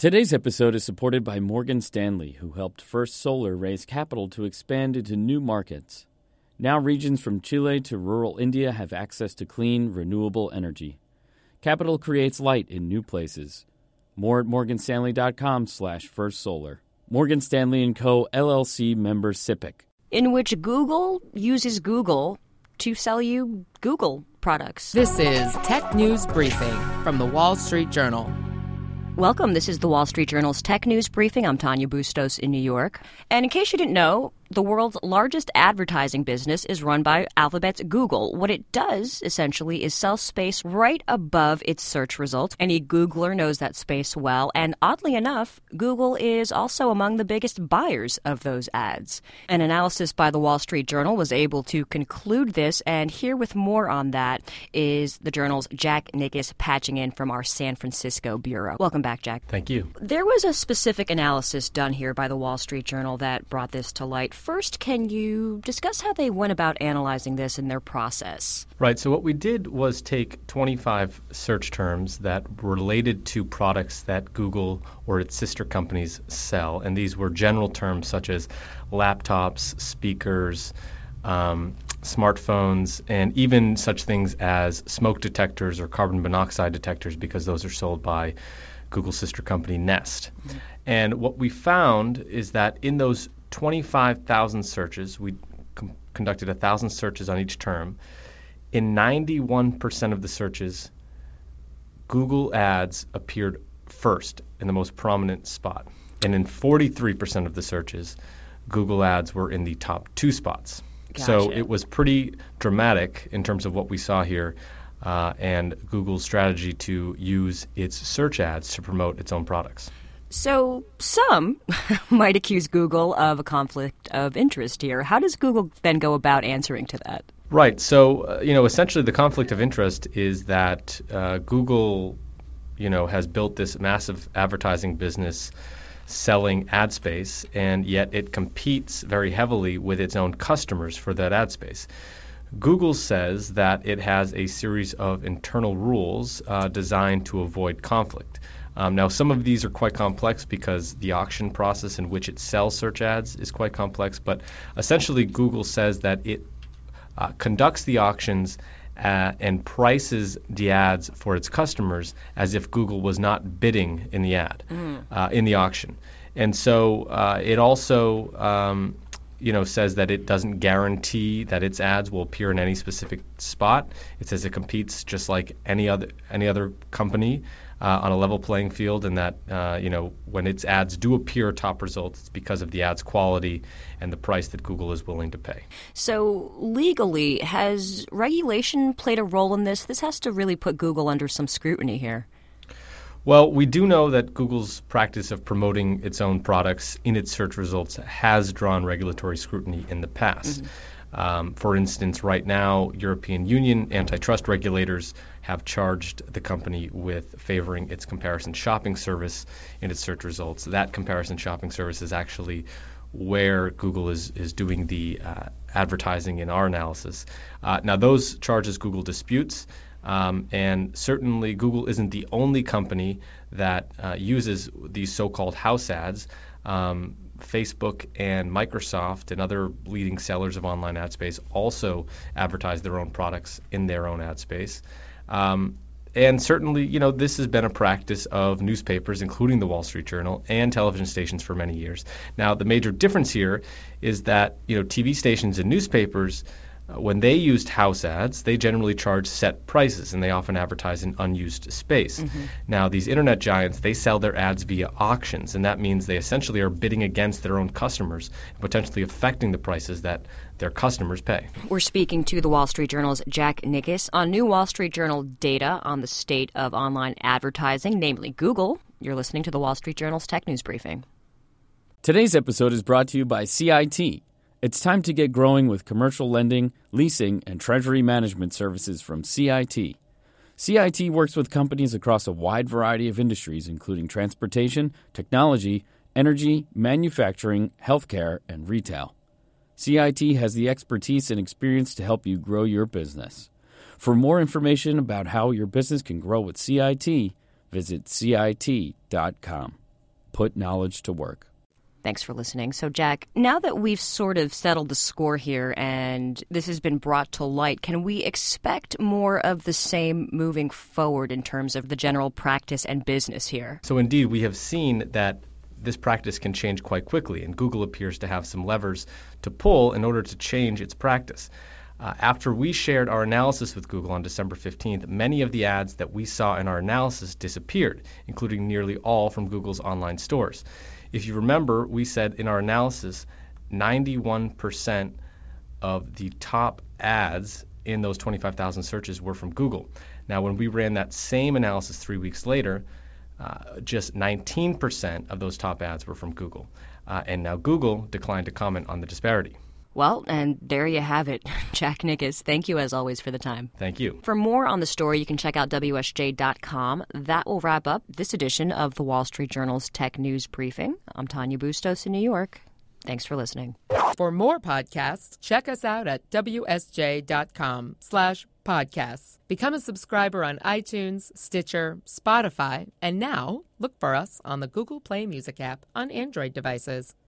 Today's episode is supported by Morgan Stanley, who helped First Solar raise capital to expand into new markets. Now regions from Chile to rural India have access to clean, renewable energy. Capital creates light in new places. More at morganstanley.com/firstsolar. Morgan Stanley & Co., LLC, member SIPC. In which Google uses Google to sell you Google products. This is Tech News Briefing from The Wall Street Journal. Welcome. This is The Wall Street Journal's Tech News Briefing. I'm Tanya Bustos in New York. And in case you didn't know, the world's largest advertising business is run by Alphabet's Google. What it does, essentially, is sell space right above its search results. Any Googler knows that space well. And oddly enough, Google is also among the biggest buyers of those ads. An analysis by The Wall Street Journal was able to conclude this. And here with more on that is the Journal's Jack Nickus patching in from our San Francisco bureau. Welcome back, Jack. Thank you. There was a specific analysis done here by The Wall Street Journal that brought this to light. First, can you discuss how they went about analyzing this in their process? Right. So what we did was take 25 search terms that related to products that Google or its sister companies sell. And these were general terms such as laptops, speakers, smartphones, and even such things as smoke detectors or carbon monoxide detectors, because those are sold by Google's sister company Nest. Mm-hmm. And what we found is that in those 25,000 searches, we conducted 1,000 searches on each term. In 91% of the searches, Google ads appeared first in the most prominent spot. And in 43% of the searches, Google ads were in the top two spots. Gotcha. So it was pretty dramatic in terms of what we saw here. And Google's strategy to use its search ads to promote its own products. So some might accuse Google of a conflict of interest here. How does Google then go about answering to that? Right. So, essentially the conflict of interest is that Google, has built this massive advertising business selling ad space, and yet it competes very heavily with its own customers for that ad space. Google says that it has a series of internal rules designed to avoid conflict. Now, some of these are quite complex because the auction process in which it sells search ads is quite complex, but essentially Google says that it conducts the auctions and prices the ads for its customers as if Google was not bidding in the ad, in the auction. And so it also says that it doesn't guarantee that its ads will appear in any specific spot. It says it competes just like any other company on a level playing field, and that when its ads do appear top results, it's because of the ads quality and the price that Google is willing to pay. So legally, has regulation played a role in this? This has to really put Google under some scrutiny here. Well, we do know that Google's practice of promoting its own products in its search results has drawn regulatory scrutiny in the past. Mm-hmm. For instance, right now, European Union antitrust regulators have charged the company with favoring its comparison shopping service in its search results. That comparison shopping service is actually where Google is doing the advertising in our analysis. Now, those charges Google disputes. And certainly Google isn't the only company that uses these so-called house ads. Facebook and Microsoft and other leading sellers of online ad space also advertise their own products in their own ad space. And certainly, this has been a practice of newspapers, including the Wall Street Journal, and television stations for many years. Now, the major difference here is that, TV stations and newspapers, when they used house ads, they generally charge set prices, and they often advertise in unused space. Mm-hmm. Now, these internet giants, they sell their ads via auctions, and that means they essentially are bidding against their own customers, potentially affecting the prices that their customers pay. We're speaking to the Wall Street Journal's Jack Nickus on new Wall Street Journal data on the state of online advertising, namely Google. You're listening to the Wall Street Journal's Tech News Briefing. Today's episode is brought to you by CIT. It's time to get growing with commercial lending, leasing, and treasury management services from CIT. CIT works with companies across a wide variety of industries, including transportation, technology, energy, manufacturing, healthcare, and retail. CIT has the expertise and experience to help you grow your business. For more information about how your business can grow with CIT, visit CIT.com. put knowledge to work. Thanks for listening. So, Jack, now that we've sort of settled the score here and this has been brought to light, can we expect more of the same moving forward in terms of the general practice and business here? So indeed, we have seen that this practice can change quite quickly, and Google appears to have some levers to pull in order to change its practice. After we shared our analysis with Google on December 15th, many of the ads that we saw in our analysis disappeared, including nearly all from Google's online stores. If you remember, we said in our analysis 91% of the top ads in those 25,000 searches were from Google. Now, when we ran that same analysis 3 weeks later, just 19% of those top ads were from Google. And now Google declined to comment on the disparity. Well, and there you have it. Jack Nickus, thank you as always for the time. Thank you. For more on the story, you can check out WSJ.com. That will wrap up this edition of the Wall Street Journal's Tech News Briefing. I'm Tanya Bustos in New York. Thanks for listening. For more podcasts, check us out at WSJ.com/podcasts. Become a subscriber on iTunes, Stitcher, Spotify, and now look for us on the Google Play Music app on Android devices.